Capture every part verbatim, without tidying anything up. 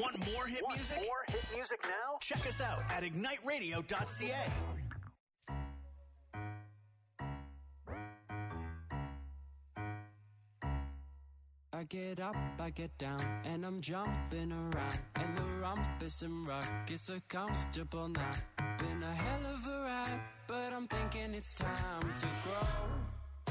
Want more hit Want music? more hit music now? Check us out at ignite radio dot c a. I get up, I get down, and I'm jumping around. And the rumpus and rug is so comfortable now. Been a hell of a ride, but I'm thinking it's time to grow.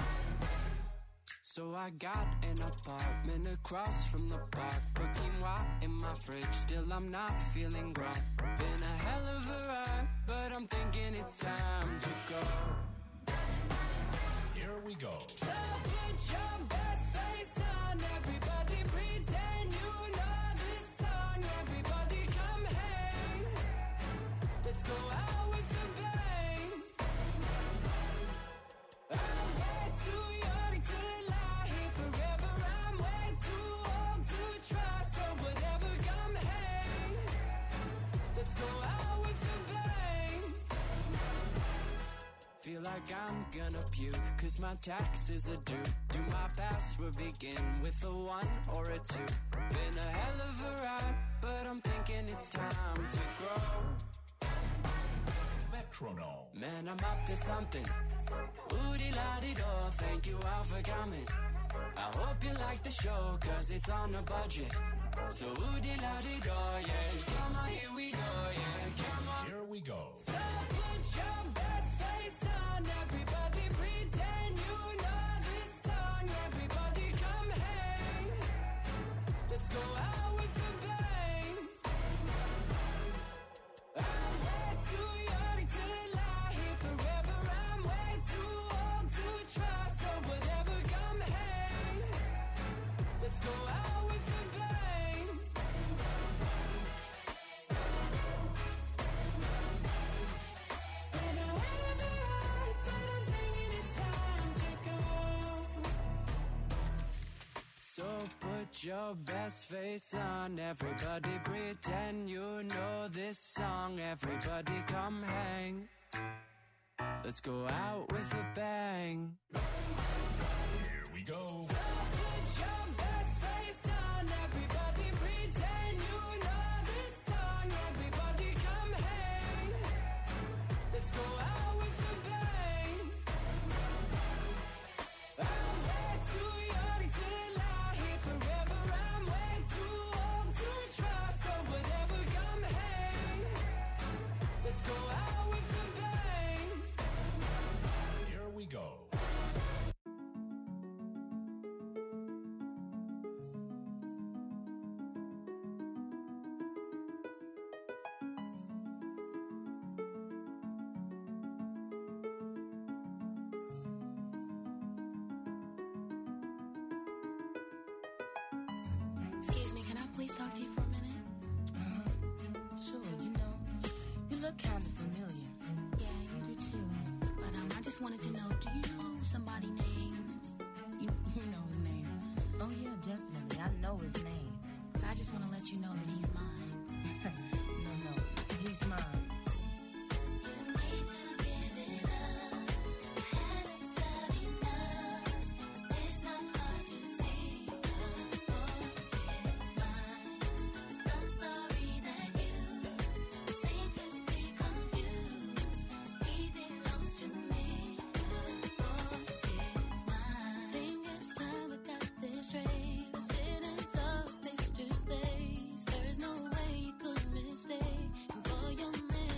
So I got an apartment across from the park. Put quinoa in my fridge, still I'm not feeling grown. Been a hell of a ride, but I'm thinking it's time to go. Here we go. So put your best face on, everybody pretend you know this song. Everybody come hang, let's go out with a bang. I'm way too young to lie here forever. I'm way too old to try, so whatever, come hang, let's go out with a bang. Feel like I'm gonna puke, cause my taxes are due. Do my password begin with a one or a two? Been a hell of a ride, but I'm thinking it's time to grow. Metronome. Man, I'm up to something. Oodie-la-dee-do, thank you all for coming. I hope you like the show, cause it's on a budget. So oodie-la-dee-do, yeah. Come on, here we go, yeah. Come on. Here we go. So put your best face on, everybody pretend you know this song. Everybody come hang, let's go out with a bang. I'm way too young to lie here forever. I'm way too old to try, so whatever, come hang, let's go out with a bang. Been a hell of a ride, but I'm thinking it's time to go. So put your best face on, everybody pretend you know this song. Everybody come hang, let's go out with a bang. Here we go. So put your best face on, everybody pretend you know this song. Everybody come hang, let's go out with a bang. I'm way too young to lie here forever. I'm way too old to try, so whatever, come hang, let's go out with a bang. Here we go. Excuse me, can I please talk to you for a minute? Uh, sure, you know, you look kind of familiar. Yeah, you do too. But um, I just wanted to know, do you know somebody named... You, you know his name. Oh, yeah, definitely. I know his name. But I just want to let you know that he's mine. No, no, he's mine. You need to give it up. Haven't got enough. It's not hard to see. The boy is mine. I'm sorry that you seem to be confused. He belongs to me. The boy is mine. Think it's time we got this straight. We're sitting talk face to face. There's no way you could mistake him for your man.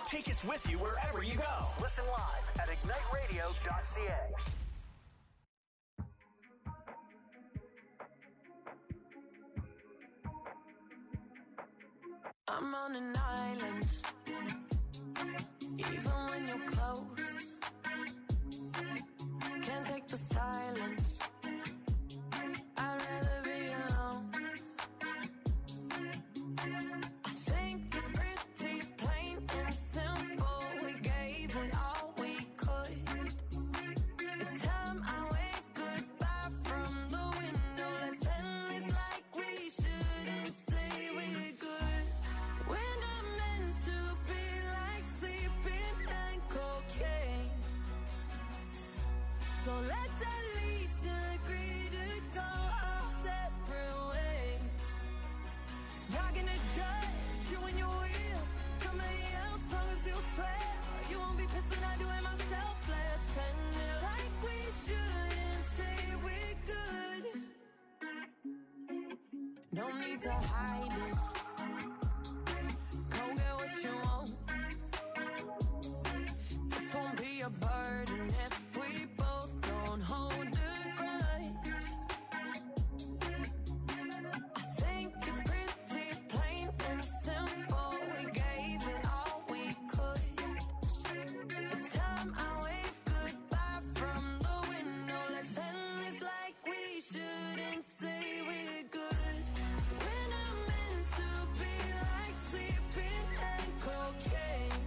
Take us with you wherever you go. Listen live at ignite radio dot c a. I'm on an island, even when you're close. Can't take the silence. I'd rather be alone. I think it's pretty plain and simple. We gave it all we could. It's time I wave goodbye from the window. Let's end this like we shouldn't say we're good. We're not meant to be like sleeping and cocaine. So let's at least agree to go our separate ways. Not gonna judge you when you're real. Somebody else, long as you fair. You won't be pissed when I do it myself. Let's end it like we shouldn't say we're good. No need to hide it. Go get what you want. This won't be a burden if we both don't hold a grudge. I think it's pretty plain and simple. We gave it all we could. It's time I wave goodbye from the window. Let's end this like we shouldn't say we're good. We're not meant to be like sleeping and cocaine.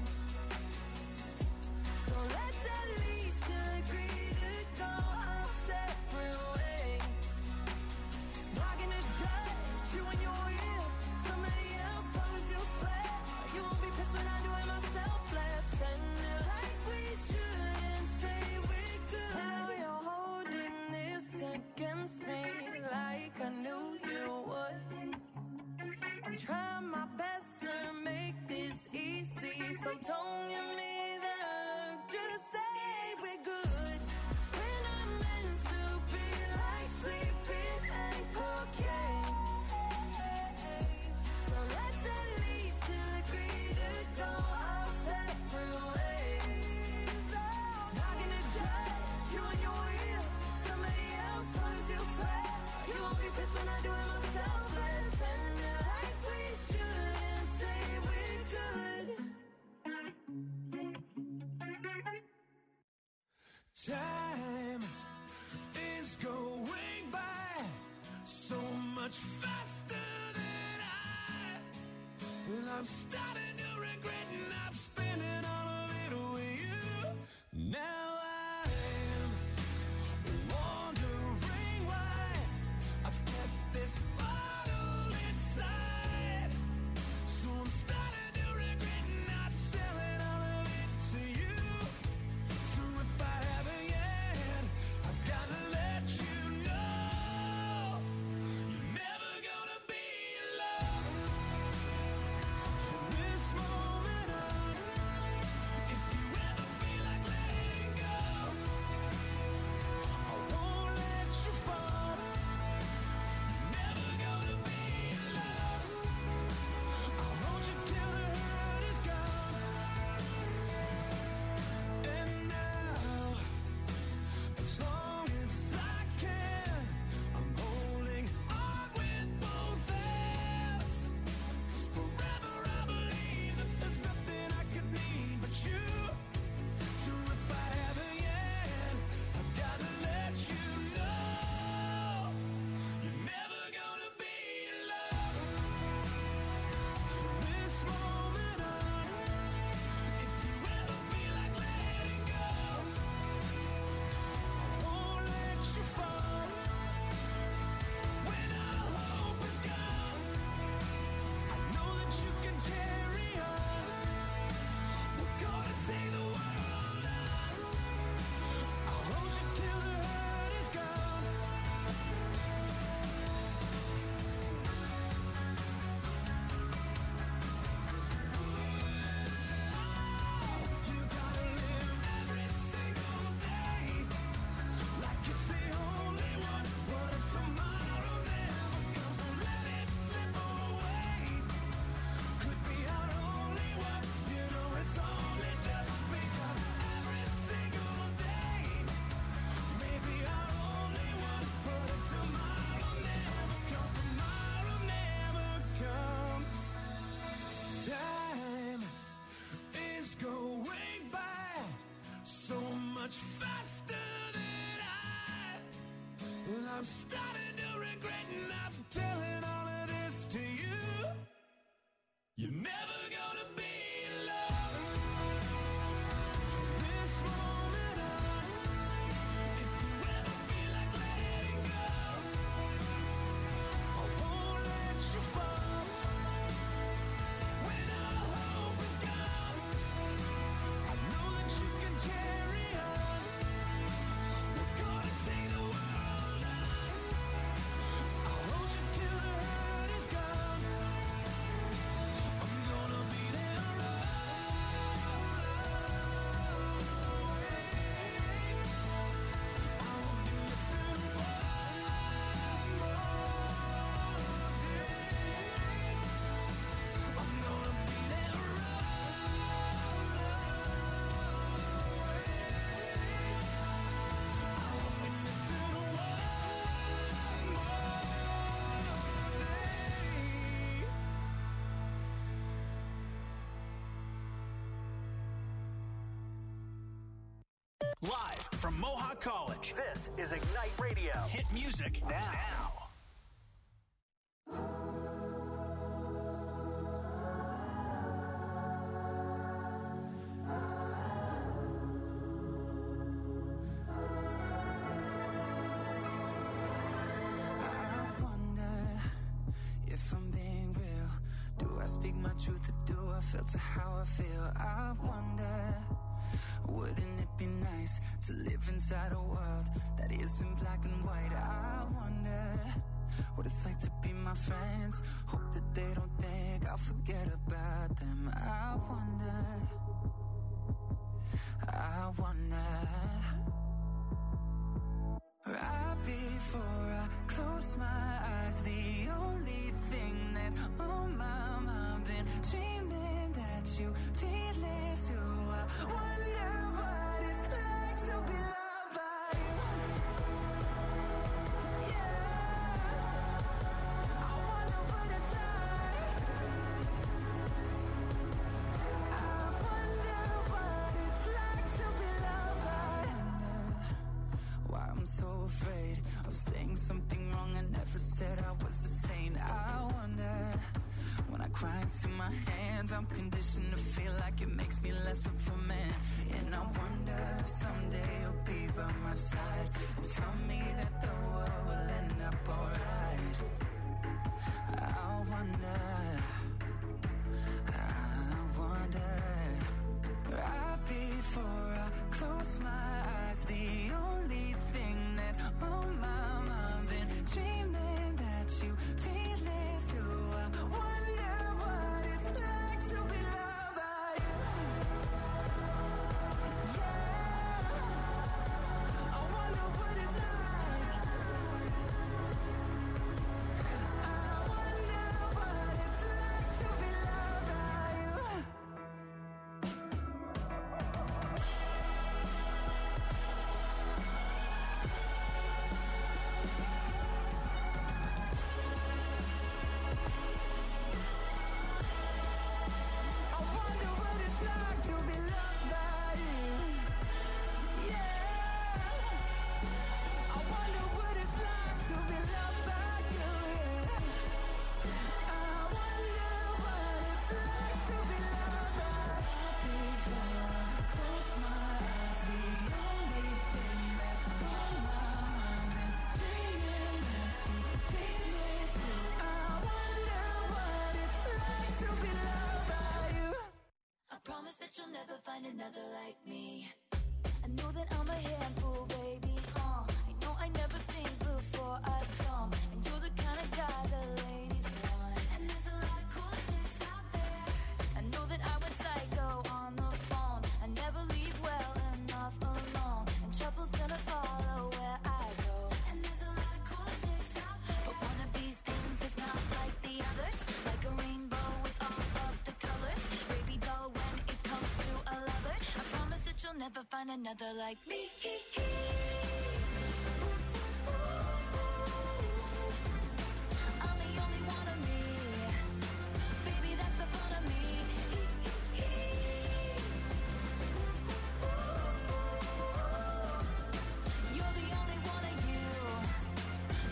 So let's at least agree to go our separate ways. Not gonna judge you when you're real. Somebody else, long as you fair. You won't be pissed when I do it myself. Let's end it like we shouldn't say we're good. Now you're holding this against me like I knew you would. I'm trying my best to make this easy, so don't give me that look. Just say we're good. We're not meant to be like sleeping and cocaine. So let's at least agree to go our separate ways. Not gonna judge you when you're real. Somebody else, long as you fair. You won't be pissed when I do it myself. Let's end it like we shouldn't say we're good. Time is going by so much faster than I. Well, I'm starting to regret not spending all of it with you. Now I'm wondering why I've kept this bottle inside. So I'm starting to regret not selling all of it to you. So if I haven't yet, I've got to let you know you're never gonna be alone from this moment I'm starting to regret not telling all of this to you. You're never gonna be alone from this moment on. If you ever feel like letting go, I won't let you fall. When all hope is gone, I know that you can carry on. We're gonna take the world on. I'll hold you till the hurt is gone. I'm gonna be there always. I won't be missing one more day. I'm gonna be there I won't be missing one more day. Live from Mohawk College, this is Ignite Radio. Hit music now. I wonder if I'm being real. Do I speak my truth or do I filter how I feel? I wonder, wouldn't it be nice to live inside a world that isn't black and white? I wonder what it's like to be my friends. Hope that they don't think I'll forget about them. I wonder, I wonder. Right before I close my eyes, the only thing that's on my mind, been dreaming that you feel it too. I wonder what it's like to be loved by you. Yeah, I wonder what it's like. I wonder what it's like to be loved by you. Why I'm so afraid of saying something wrong. I never said I was a saint. I wonder, when I cry into my hands, I'm conditioned to feel like it makes me less of a man. And I wonder if someday you'll be by my side and tell me that the world will end up alright. I wonder, I wonder. Right before I close my eyes, the only thing that's on my mind, been dreaming that you feel it too. I wonder what it's like to be loved by you. Yeah, I wonder what it's like. I wonder what it's like to be loved by you. I wonder what it's like to be loved by you. Yeah, I wonder what it's like to be loved by you. Yeah, I wonder what it's like to be loved by you. Before I close my eyes, the only thing that's on my mind, been dreaming that you feel it too. I wonder what it's like to be loved by you. I promise that you'll never find another like me. I know that I'm a handful, baby. Uh, I know I never think before I jump, and you're the kind of guy the ladies want. And there's a lot of cool chicks out there. I know that I went psycho on the phone. I never leave well enough alone, and trouble's gonna follow where I go. And there's a lot of cool chicks out there, but one of these things is not like the others. Like a rainbow with all of the colors. Baby doll, when it comes to a lover, I promise that you'll never find another like me. I'm the only one of me. Baby, that's the fun of me. You're the only one of you.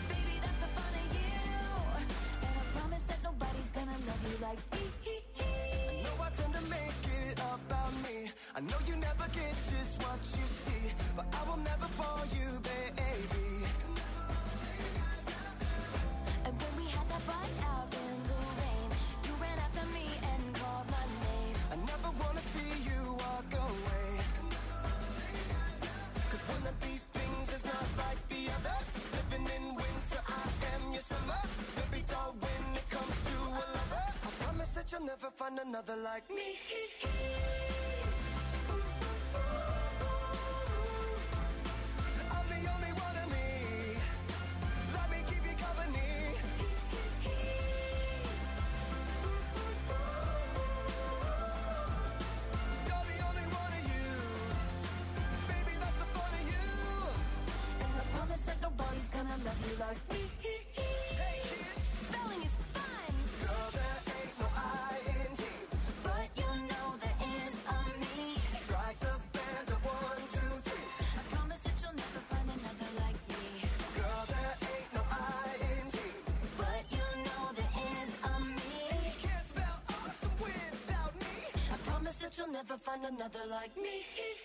I know you never get just what you see, but I will never bore you, baby. And when we had that fight out in the rain, you ran after me and called my name. I never wanna see you walk away, 'cause one of these things is not like the others. Living in winter, I am your summer. Baby doll, when it comes to a lover, I promise that you'll never find another like me. I'm the only one of me. Let me keep you company. You're the only one of you. Baby, that's the fun of you. And I promise that nobody's gonna love you like me. Hey kids, Spelling is fun, girl, there ain't no I in T. but you know there is a me. Strike the band of one, two, three. I promise that you'll never find another like me. Girl, there ain't no I in T. But you know there is a me. You can't spell awesome without me. I promise that you'll never find another like me.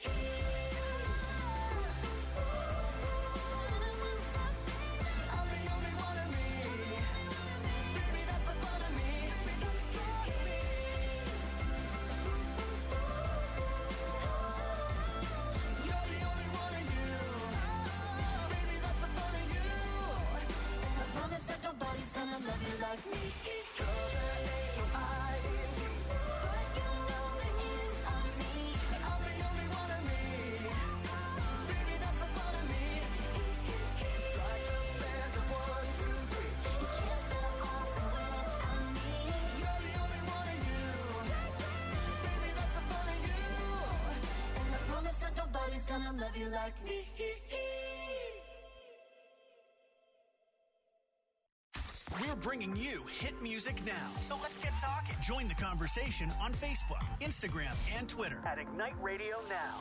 I'm the only one of me. Baby, that's the fun of me. Baby, that's the fun of me. You're the only one of you. Baby, that's the fun of you. And I promise that nobody's gonna love you like me. Girl, there ain't no I in T. But you know there is a me. I'm the only one of me. Baby, that's the fun of me. Strike the band of one, two, three. You can't spell awesome without me. You're the only one of you. Baby, that's the fun of you. And I promise that nobody's gonna love you like me. We're bringing you hit music now. So let's get talking. Join the conversation on Facebook, Instagram, and Twitter at Ignite Radio Now.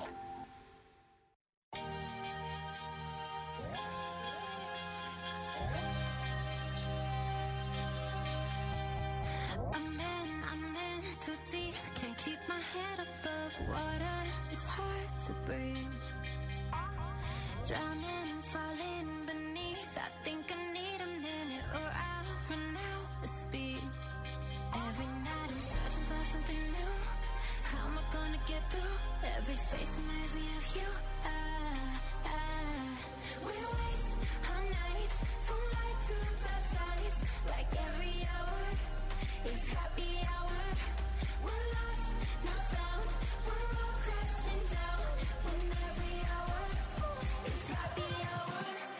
I'm in, I'm in too deep. Can't keep my head above water. It's hard to breathe. Drowning, falling beneath. I think I need a minute or I'll run out of speed. Every night I'm searching for something new. How am I gonna get through? Every face reminds me of you. Ah, ah. We waste our nights from light to dark sides. Like every hour is happy hour. We're lost, now found. We're all crashing down. When every hour is happy hour.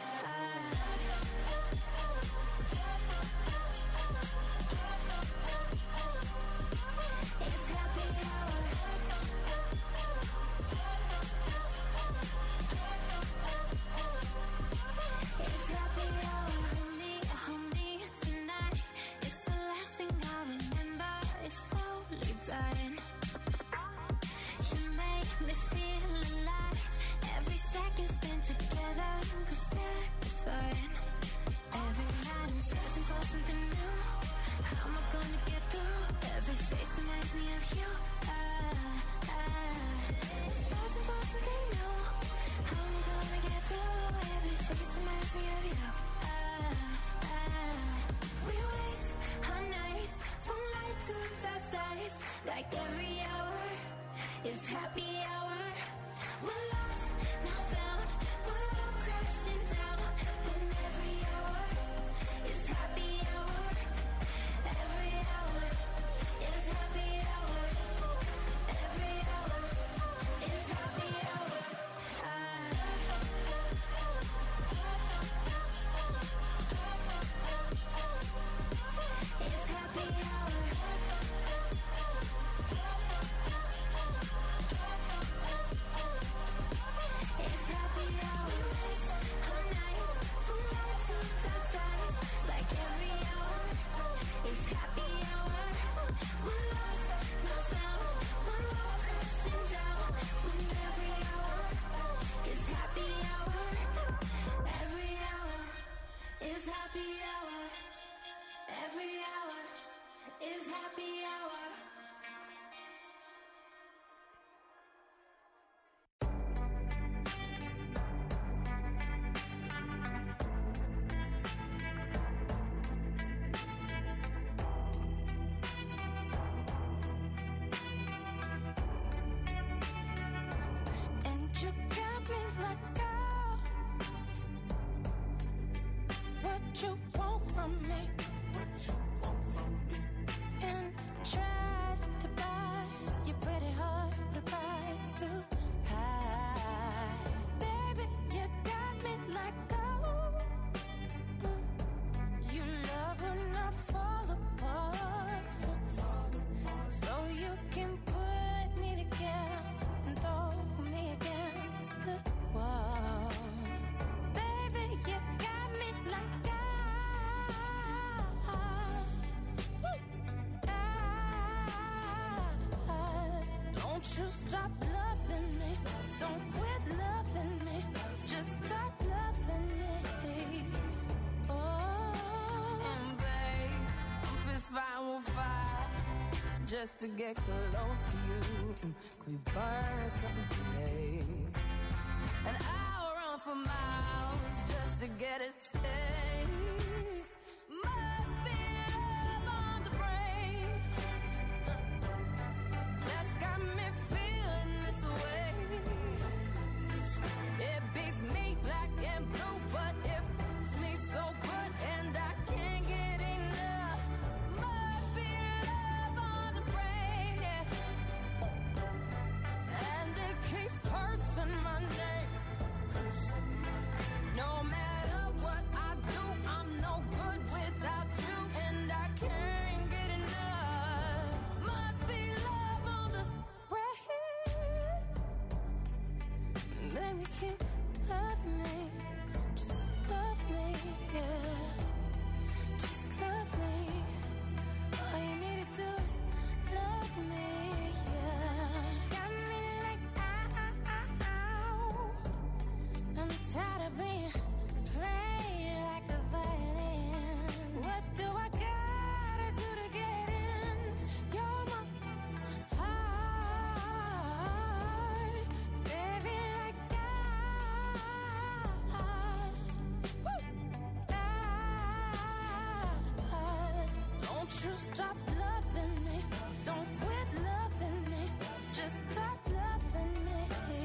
It's happy hour. It's happy hour. Hold me, hold me tonight. It's the last thing I remember. It's slowly dying. You make me feel alive. Every second spent together was satisfying. Every night I'm searching for something new. How am I gonna get through? Every face reminds me of you. Ah, ah. Searching for something new. How am I gonna get through? Every face reminds me of you. Ah, ah. We waste our nights from light to dark sides. Like every hour is happy hour. We're lost, now found. We're all crashing down. When every hour is happy hour. Every hour is happy hour. Every hour is happy hour. Ah. It's happy hour. you want from me. And tried to buy your pretty heart with a price too high. Baby, you got me like gold. Mm. You love when I fall apart, so you can put me together and throw me against the wall. Baby, you got me like don't you stop loving me. Don't quit loving me. Just stop loving me. Oh, and babe, I'm fist fighting with fire just to get close to you. Mm, Could we burn something today? And I'll run for miles just to get a taste. Must be love on the brain that's got me feeling this way. It beats me black and blue, but it fits me so good, and I can't get enough. Must be love on the brain, yeah. And it keeps cursing my name. No matter what I do, I'm no good without you, and I can't get enough. Must be love on the brain. Baby, keep loving me. Just love me, yeah. Just love me. All you need to do is love me, yeah. Got me like ow. I'm tired of being played like a violin. What do I gotta do to get in? You're my heart, baby, like I. Woo! I. Don't you stop loving me. Don't quit loving me. Just stop loving me.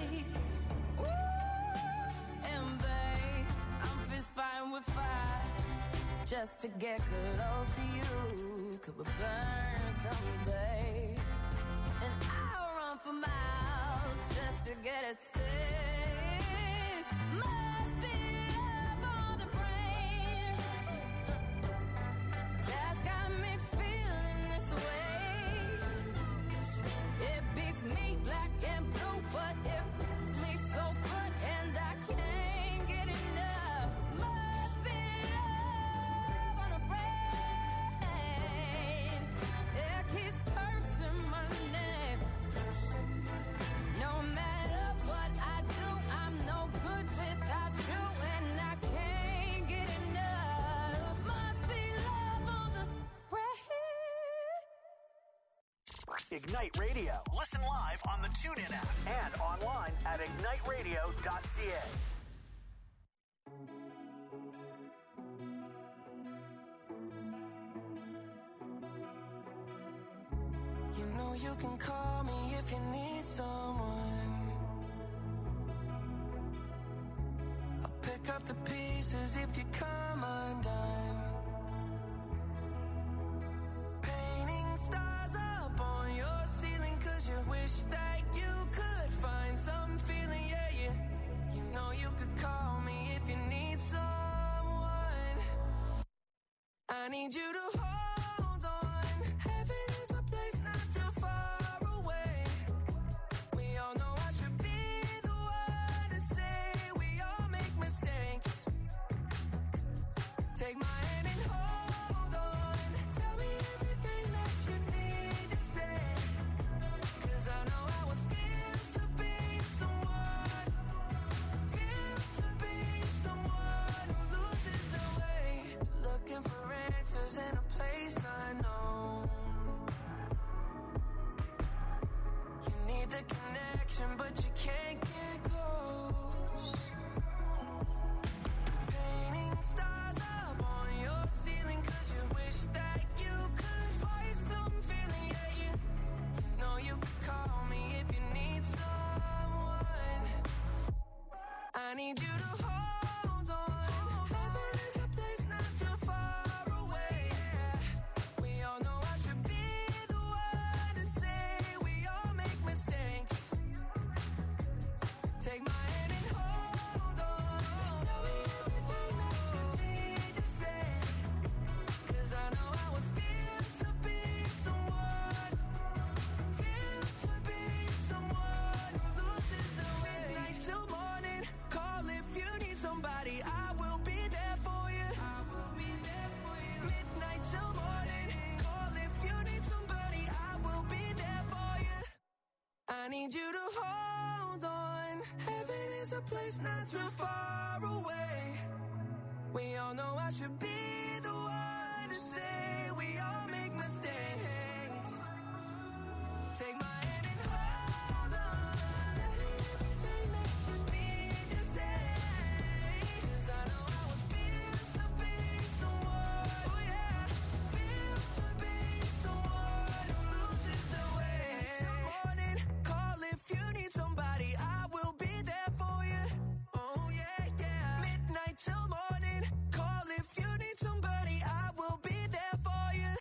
Ooh, and babe, I'm fist fighting with fire just to get close to you. Could we burn someday? And I'll run for miles just to get a taste. Must be love on the brain that's got me feeling this way. It beats me black and blue, but it fits me so good, and I can't get enough. Must be love on the brain. It keeps cursing my name. No matter what I do, I'm no good without you, and I can't get enough. Must be love on the brain. Ignite Radio. Listen live on the TuneIn app and online at ignite radio dot c a. You know you can call me if you need someone. I'll pick up the pieces if you come undone. Painting stars up on your ceiling 'cause you wish that you could find some feeling, yeah, yeah. You know you could call me if you need someone. I need you to hold on. Heaven is a place not too far away. We all know I should be the one to say we all make mistakes. Take my hand and hold on. Tell me everything that you need to say. 'Cause I know how it feels to be someone. Feels to be someone who loses the way. Looking for answers in a place unknown. You need the connection, but you can't get close. Painting stars up on your ceiling 'cause you wish that you could find some feeling, yeah, yeah. You know you could call me if you need someone. I need you to hold on. Heaven is a place not too I need you to hold on. Heaven is a place not too far away. We all know I should be the one to say we all make mistakes. Take my hand and hold on. Tell me everything that you need to say. 'Cause I know how it feels to be someone, oh yeah, feels to be someone who loses the way. Till morning, call if you need somebody, I will be there for you. Oh yeah, yeah. Midnight till morning, call if you need somebody, I will be there for you.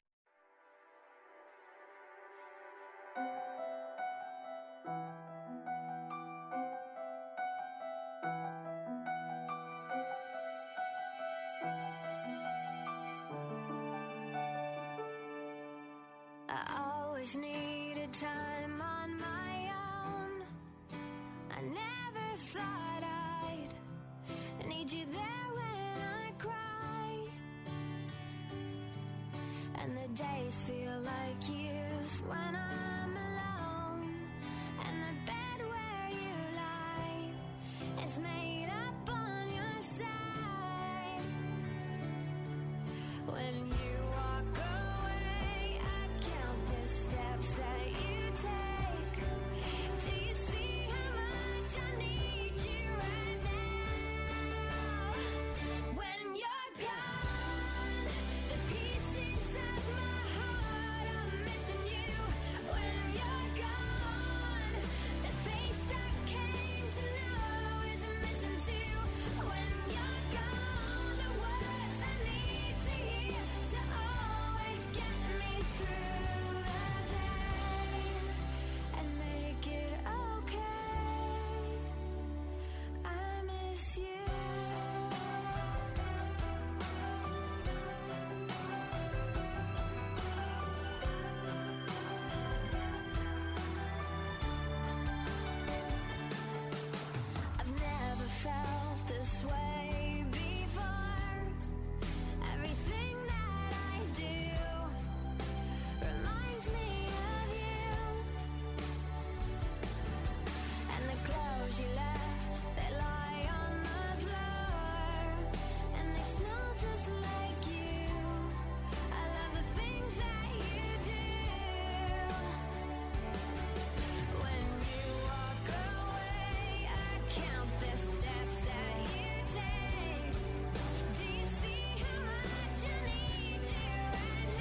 I always needed time on my own. I never thought I'd need you there when I cry. And the days feel like years when I'm alone. And the bed where you lie is made up on your side. When you walk away, I count the steps that you take. Do you see how much I need you right now? When you're gone, the pieces of my heart are missing you. When you're gone, the face I came to know is missing too. When you're gone, the words I need to hear to always get me through the day and make it okay. I miss you. I've never felt this way before. Everything that I do reminds me of you. And the clothes you left, they lie on the floor. And they smell just like you. I love the things that you do. When you walk away, I count the steps that you take. Do you see how much I need you right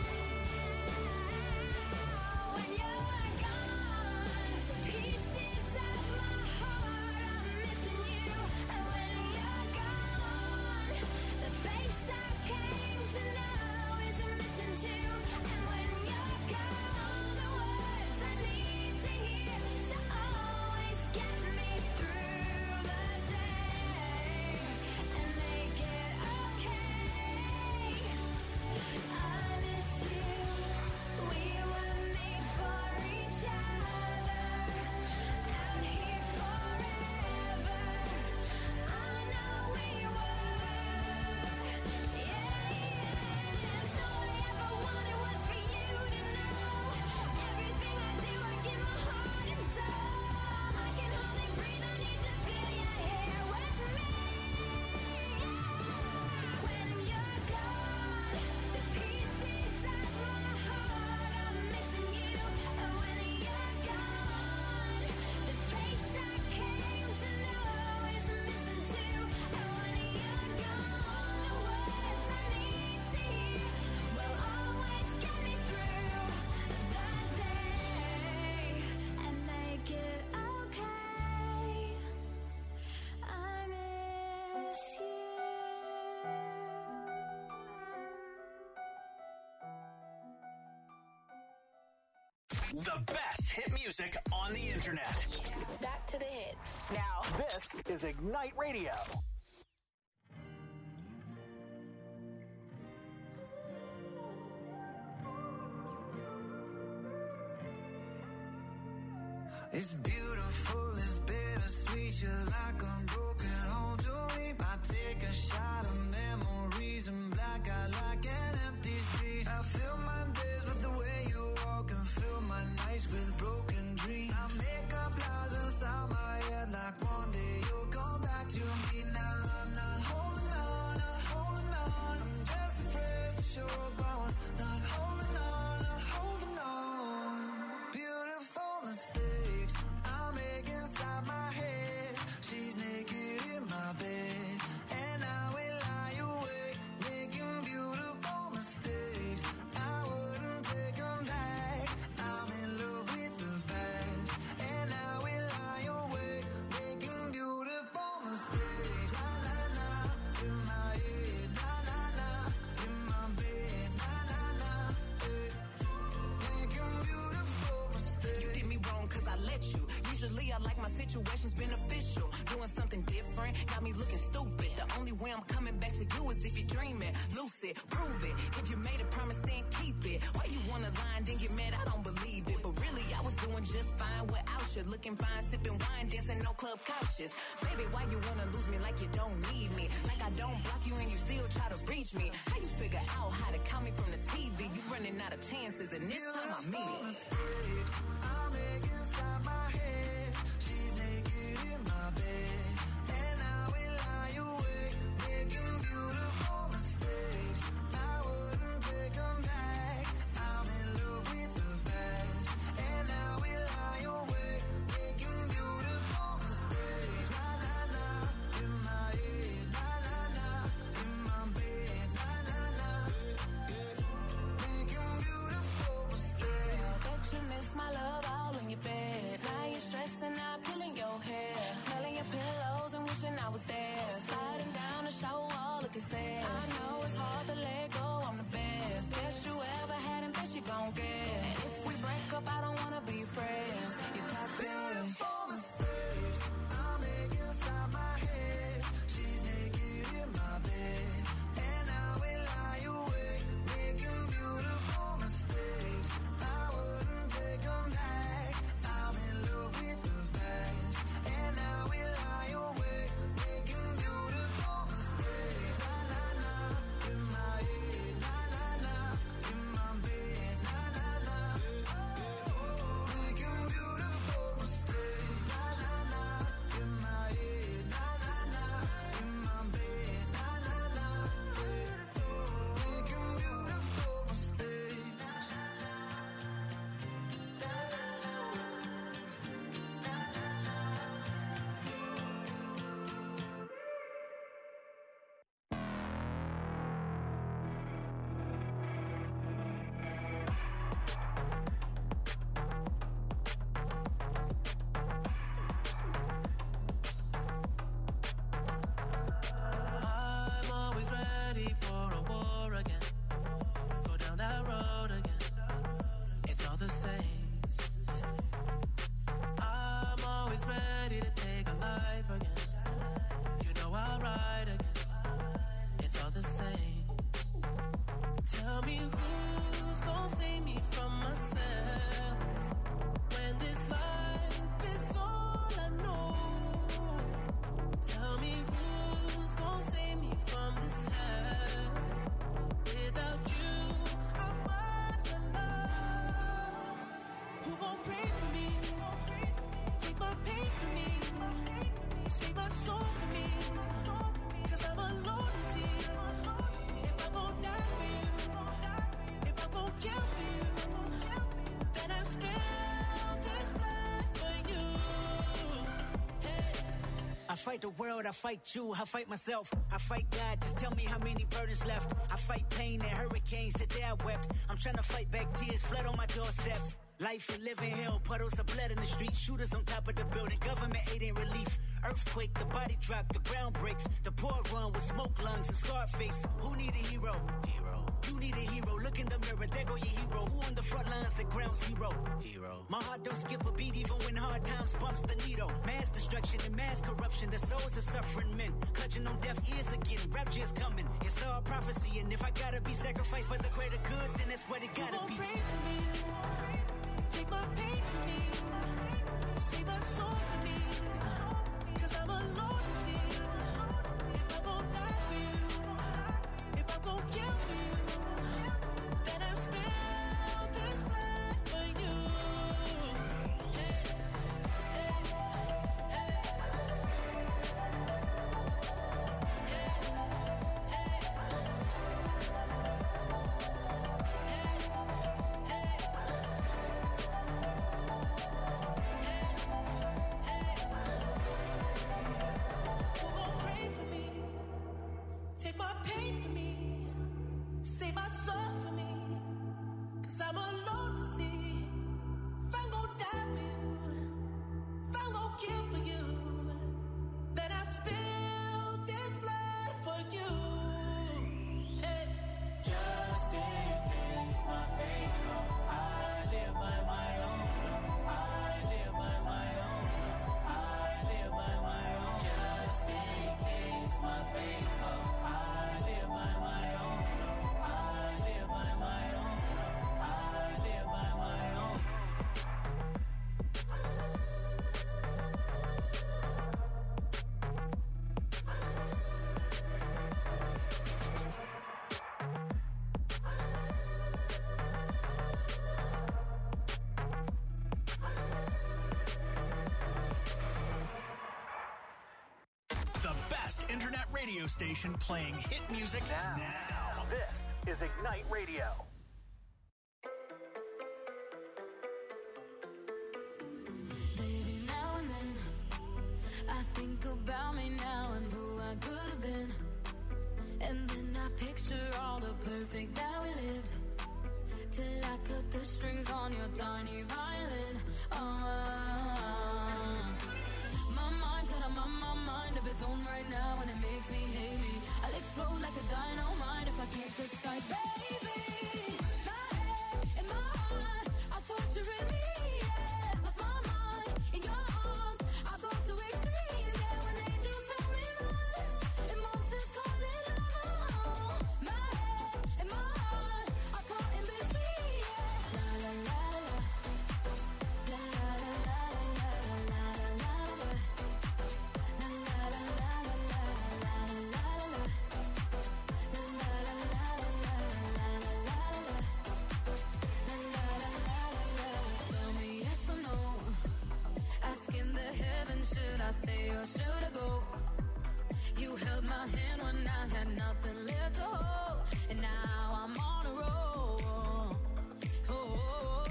now? When you're gone, the pieces of my heart are missing you. And when you're gone, the face I came to know is missing too. And when you're gone, the words I need to hear to always get me through the day and make it okay. I miss you. We were made for each other, out here forever. I know we were. Yeah, yeah. All I ever wanted was for you to know. Everything I do, I give my heart and soul. I can hardly breathe, I need to feel you here with me. When you're gone, the pieces of my heart are missing you. And when you're gone, the face I came to know is missing too. And when you're gone, the words I need to hear will always get me through the day and make it okay. I miss you. The best hit music on the internet. Back to the hits. Now, this is Ignite Radio. It's beautiful, it's bittersweet. You're like a broken home to me. I take a shot of memories and black out like an empty street. I fill my days with the way you walk and fill my nights with broken dreams. I make Lately, I like my situation's beneficial. Doing something different, got me looking stupid. The only way I'm coming back to you is if you're dreaming. Lucid, prove it. If you made a promise, then keep it. Why you wanna lie and then get mad? I don't believe it. But really, I was doing just fine without you. Looking fine, sipping wine, dancing no club couches. Baby, why you wanna lose me like you don't need me? Like I don't block you and you still try to reach me. How you figure out how to count me from the T V? You running out of chances, and this time I mean it. I make inside my head. She's naked in my bed, and I will lie awake, making beautiful mistakes. I wouldn't take them back. I'm in love with the best, and I will lie awake, making beautiful mistakes. Na na na, in my head, na na na, in my bed, na na na, making beautiful mistakes. I bet you miss my love all in your bed. Now you're stressing out, pulling your hair, smelling your pillows and wishing I was there. Sliding down the shower wall, looking sad. I know it's hard to let go, I'm the best. Best you ever had and best you gon' get. And if we break up, I don't wanna be friends. You're toxic. Beautiful mistakes I make inside my head. She's naked in my bed, and I will lie awake, making beautiful mistakes. I wouldn't take them back. I'm in love with the best, and I will lie awake, making beautiful mistakes. Na na na, in my head, na na na, in my bed, na na na, making beautiful mistakes. Na na na, in my head, na na na, in my bed, na na na, making beautiful mistakes. I'm always ready for a war again. Go down that road again. It's all the same. I'm always ready to take a life again. You know I'll ride again. It's all the same. Tell me who's gonna save me from myself when this life is all I know. Tell me who's gonna save me from this hell. Without you, I'm alone. Who gon' pray for me? Take my pain for me. Save my soul for me. Cause I'm alone to see. If I'm gon' die for you, if I'm gon' kill for you, then I spill this blood for you. Hey. I fight the world, I fight you, I fight myself, I fight God, just tell me how many burdens left. I fight pain and hurricanes, today I wept. I'm trying to fight back tears, flood on my doorsteps. Life and living hell, puddles of blood in the street, shooters on top of the building, government aid ain't relief. Earthquake, the body drop, the ground breaks, the poor run with smoke lungs and scar face. Who need a hero? Hero. You need a hero, look in the mirror, there go your hero. Who on the front lines at ground zero? Hero. My heart don't skip a beat even when hard times bumps the needle. Mass destruction and mass corruption, the souls of suffering men. Clutching on deaf ears again, rapture's coming. It's all prophecy, and if I gotta be sacrificed for the greater good, then that's what it gotta Who be. gon' pray for me? Take my pain for me. Save my soul for me. Cause I'm alone to see. If I'm gon' die for you, if I'm gon' kill for you, then I spill this blood for you. Hey, hey, hey. Hey, hey. internet radio station playing hit music now. now. This is Ignite Radio. Baby, now and then I think about me now and who I could have been. And then I picture all the perfect that we lived. Till I cut the strings on your tiny violin. Uh, my mind's got a my, my mind of its own right now, and it makes me hate me. I'll explode like a dynamite if I can't decide, baby. My head and my heart are torturing me. Yeah, lost my mind in your arms. I go to extremes. Yeah, when angels tell me run, and monsters call it love. My head and my heart are caught in between. Yeah, la la la la, la la la la la la la la. Tell me yes or no. Asking the heavens, should I stay or should I go? You held my hand when I had nothing left to hold, and now I'm on a roll. Oh, oh, oh,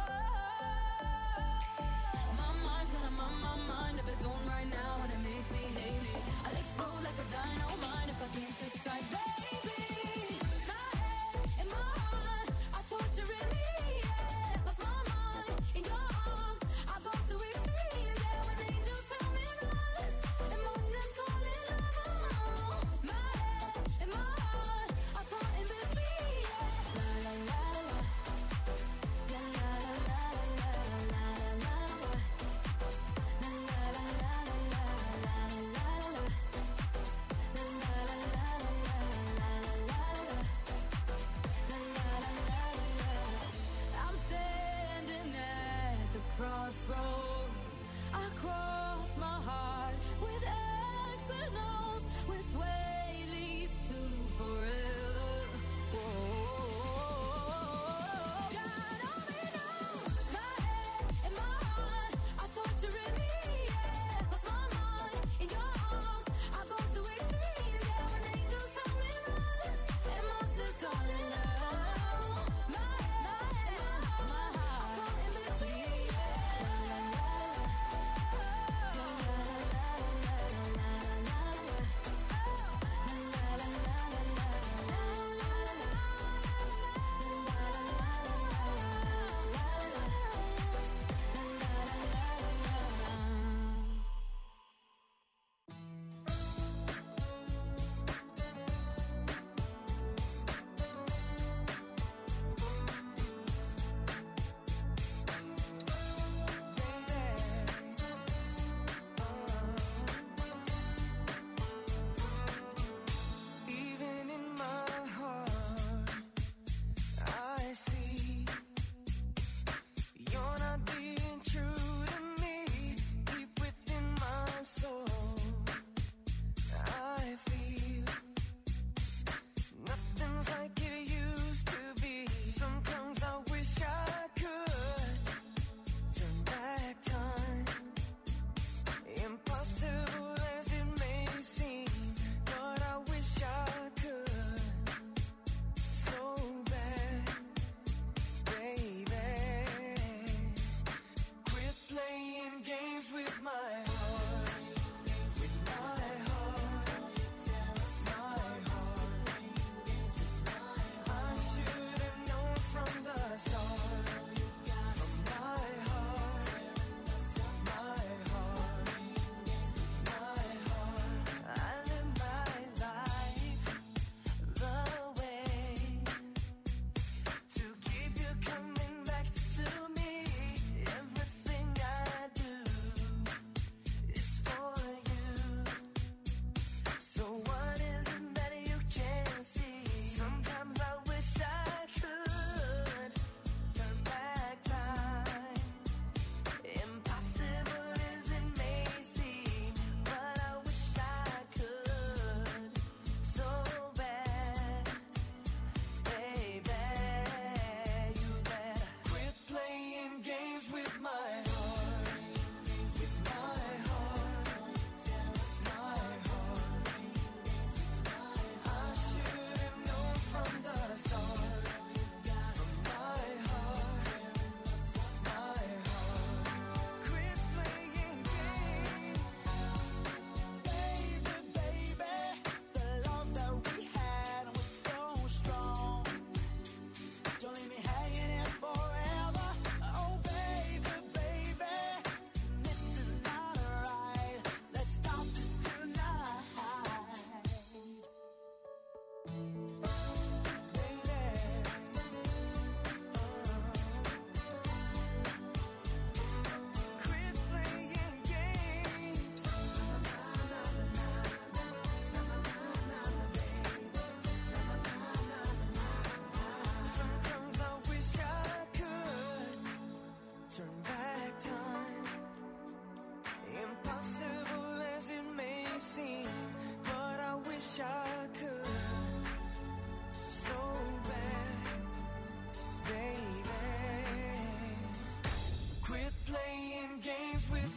oh. My mind's got a my, my mind of its own right now, and it makes me hate me. I'll explode like a dynamite if I can't decide, baby. My head and my heart are torturing me. Yeah, lost my mind in your arms. I go to extremes. Yeah, when angels tell me run, and monsters call it love. My head and my heart are caught in between. Yeah, la la la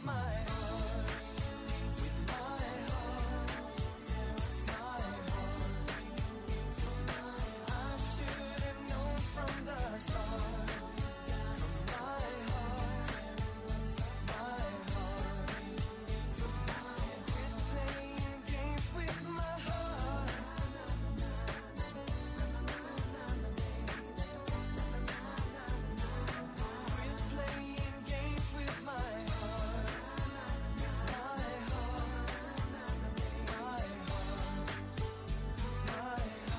my heart, with my heart, my heart. I should have known from the start. From my heart, my heart. Quit playing games with my heart. Quit playing games with my heart. My heart, my heart, my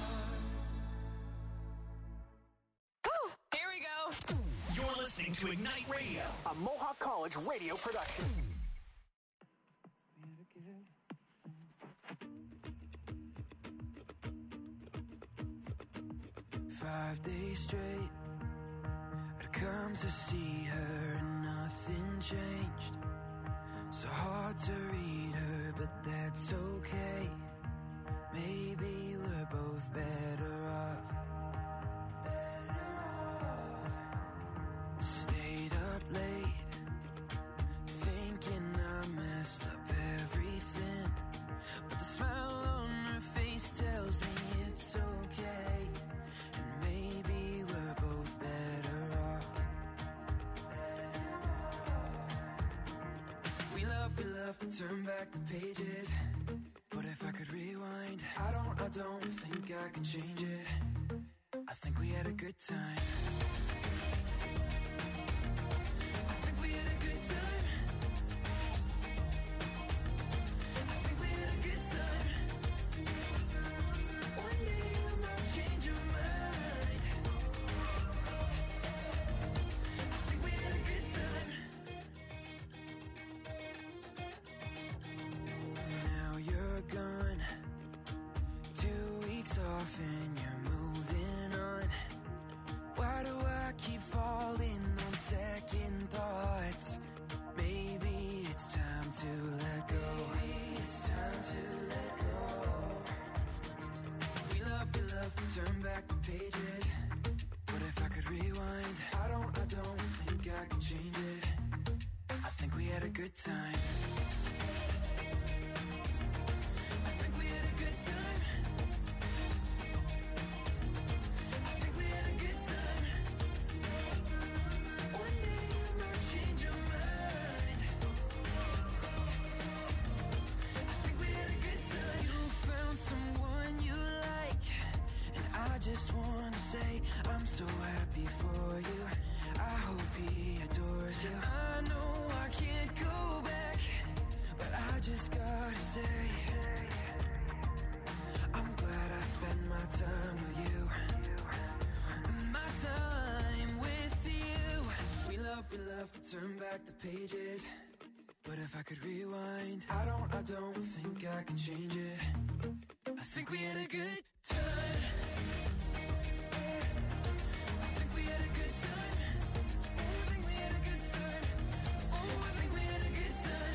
heart. Here we go. You're listening to Ignite Radio, a Mohawk College radio production. Five days straight, I'd come to see her and nothing changed. So hard to read her, but that's okay. Maybe we're both better off. Better off. Stayed up late, thinking I messed up everything. But the smile on her face tells me it's okay. And maybe we're both better off. Better off. We love, we love to turn back the pages. But if I could rewind, I don't, I don't think I could change it. I think we had a good time. I think we had a good time. I think we had a good time. One day you might change your mind. I think we had a good time. Now you're gone, two weeks off and you're moving on. Why do I keep falling on second thoughts? Maybe it's time to let go. Maybe it's time to let go. We love, we love to turn back the pages. But if I could rewind, I don't, I don't think I could change it. I think we had a good time. I think we had a good time. I think we had a good time. One day you might change your mind. I think we had a good time. You found someone you like, and I just wanna say I'm so happy for you. I hope he adores you. I know I can't go back, but I just gotta say I'm glad I spent my time with you. My time with you. We love, we love to turn back the pages. But if I could rewind, I don't, I don't think I can change it. I think we had a good time. I think we had a good time. Oh, I think we had a good time. Oh, I think we had a good time.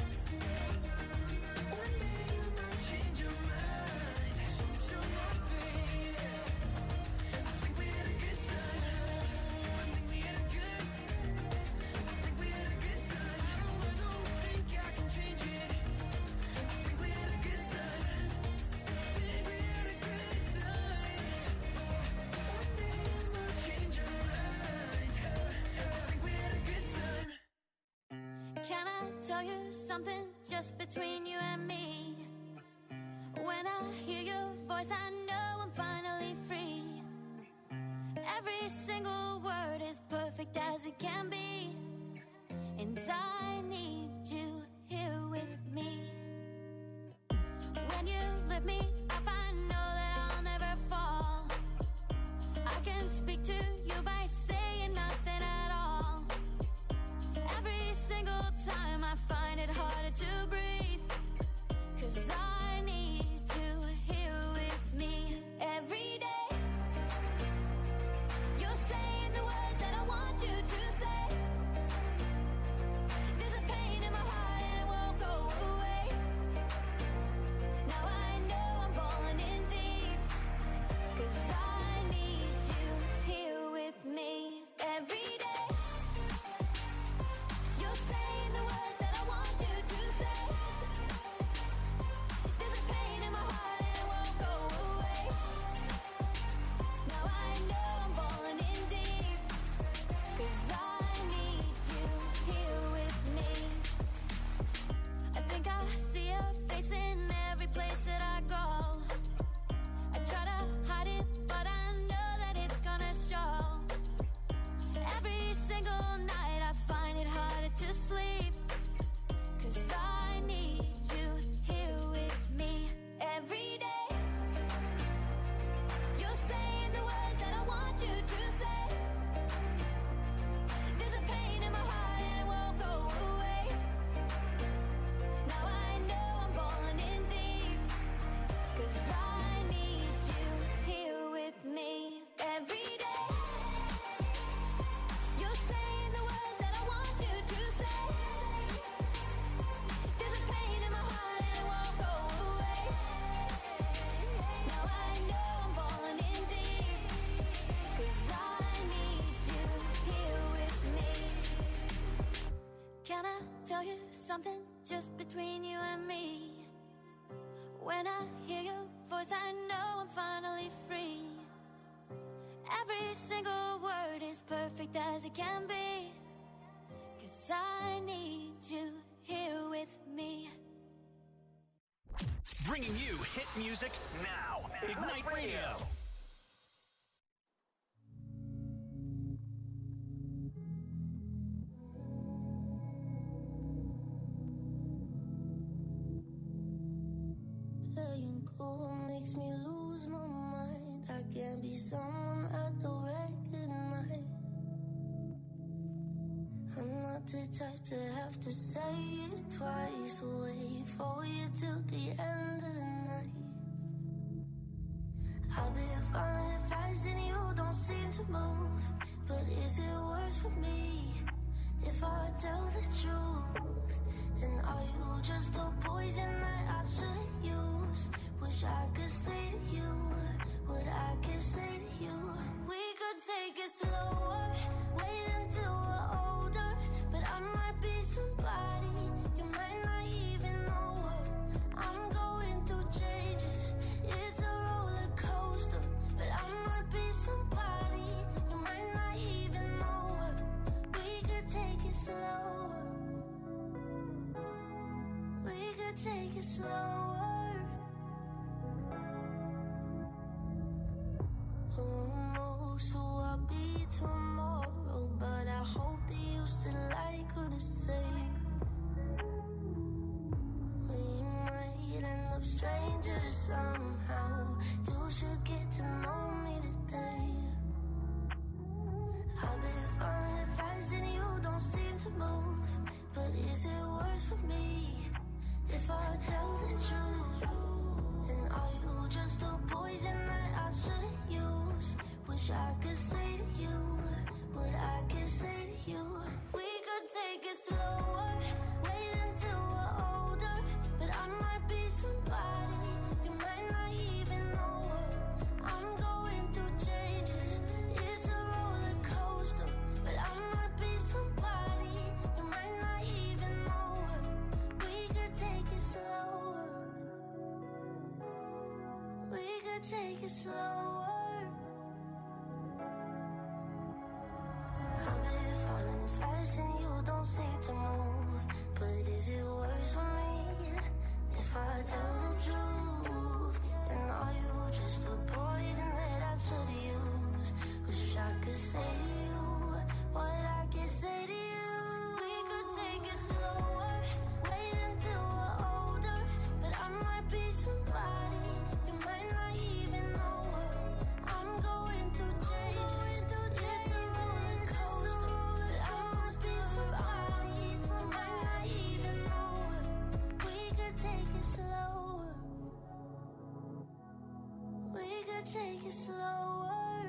One day you might change your mind. Change your mind, baby. I think we had a good time. I think we had a good time. I think we had a good time. I don't, I don't think I can change it. I think we had a good time. I think we had a good time. One day you might change your mind. I think we had a good time. Can I tell you something just between you and me? When I hear your voice, I know I'm finally free. Every single word is perfect as it can be. And I need you here with me. When you lift me up, I know that I'll never fall. I can speak to you by saying nothing at all. Every single time I find it harder to breathe, 'cause I need you here with me every day. You're saying the words that I want you to say. There's a pain in my heart and it won't go away. Now I know I'm falling in deep, 'cause I need you here with me every day. You're saying the words that I tell you something just between you and me. When I hear your voice, I know I'm finally free. Every single word is perfect as it can be. 'Cause I need you here with me. Bringing you hit music now. Ignite Radio. Playing cool makes me lose my mind. I can't be someone I don't recognize. I'm not the type to have to say it twice. Wait for you till the end of the night. I'll be following advice and you don't seem to move. But is it worse for me if I tell the truth? And are you just a poison that I shouldn't use? Wish I could say to you what I could say to you. We could take it slower, wait until we're older. But I might be somebody you might not even know her. I'm going through changes, it's a roller coaster. But I might be somebody you might not even know her. We could take it slower. We could take it slower. Who knows who I'll be tomorrow? But I hope that you still like her the same. We might end up strangers somehow. You should get to know me today. I've been following advice and you don't seem to move. But is it worse for me if I tell the truth? And are you just a poison that I shouldn't use? Wish I could say to you what I could say to you. We could take it slower, wait until we're older. But I might be somebody you might not even know her. I'm going through changes, it's a roller coaster. But I might be somebody you might not even know her. We could take it slower. We could take it slower. I've been falling fast and you don't seem to move. But is it worse for me if I tell the truth? And are you just a poison that I should use? Wish I could say to you what I can say to you. We could take it slower, wait until we're older. But I might be somebody you might not even know her. I'm going through changes, it's a roller coaster. But I must be somebody you might not even know her. We could take it slower. We could take it slower.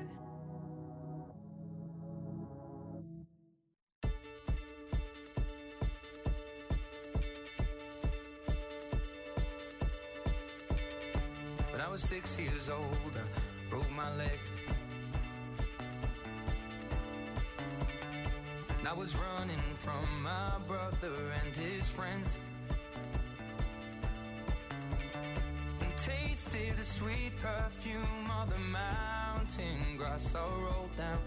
When I was six years old, I broke my leg. And I was running from my brother and his friends. And tasted the sweet perfume of the mountain grass I rolled down.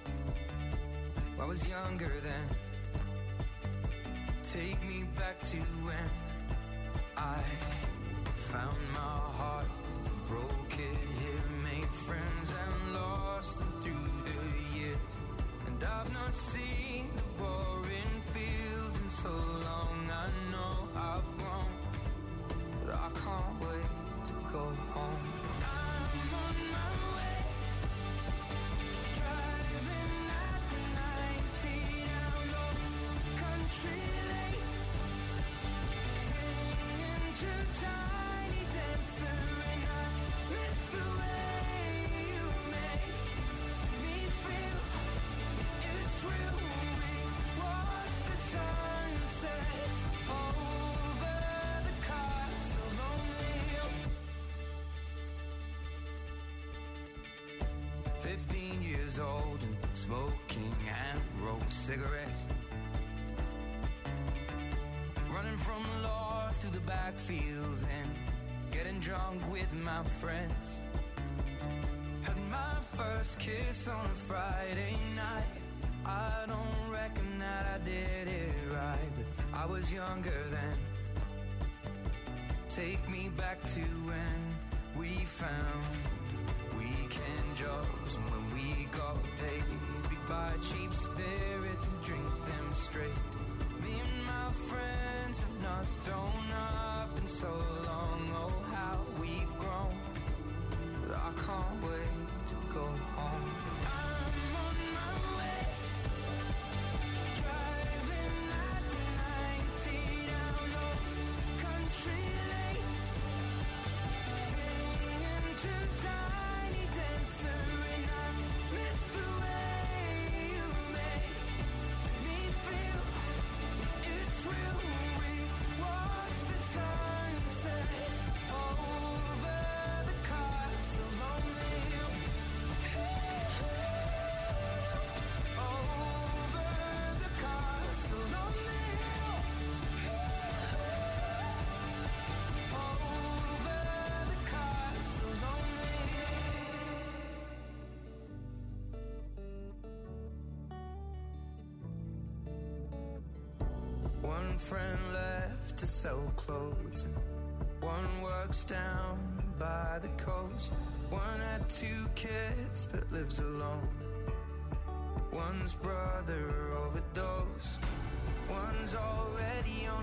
I was younger then. Take me back to when I found my heart, broke it here, made friends and lost them through the years. And I've not seen the boring fields in so long. I know I've grown, but I can't wait to go home. I'm on my way, driving at ninety down those country lanes, singing to Tiny Dancer, and I miss the way you make me feel. It's real. We watch the sunset over the castle lonely. Fifteen years old and smoking and rolled cigarettes. backfields and getting drunk with my friends. Had my first kiss on a Friday night. I don't reckon that I did it right, but I was younger then. Take me back to when we found weekend jobs, and when we got paid, we'd buy cheap spirits and drink them straight. Me and my friends have not thrown up in so long. Oh, how we've grown, but I can't wait to go home. I'm on my way, driving at ninety down those country lanes, singing to Tiny Dancer, and I miss the way you make me feel. It's real. We watch the sunset over the castle on the hill. Over the castle on the hill. Over the castle on the hill. One friend left to sell clothes, and one works down by the coast. One had two kids but lives alone. One's brother overdosed. One's already on